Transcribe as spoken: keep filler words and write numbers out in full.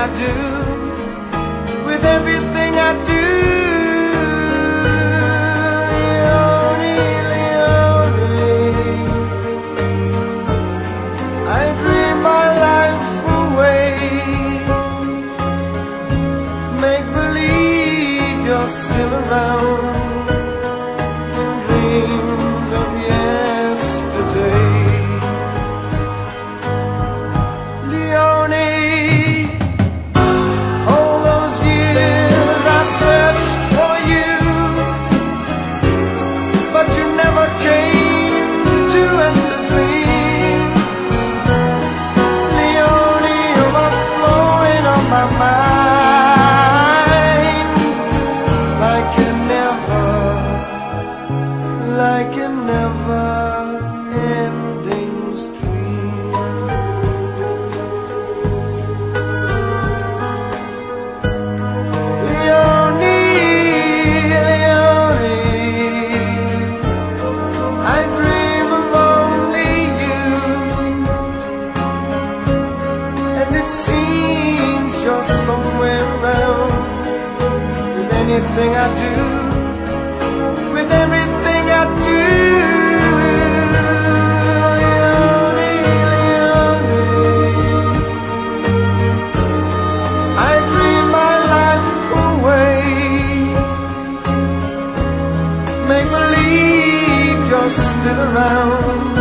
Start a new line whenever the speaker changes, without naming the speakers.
I do, with everything I do. Leone, Leone, I dream my life away. Make believe you're still around in dreams of yesterday. My mind, like a never, like a never-ending stream. Leone, Leone, I dream of only you, and it seems you're somewhere around, with anything I do, with everything I do. Leone, Leone, I dream my life away. Make believe you're still around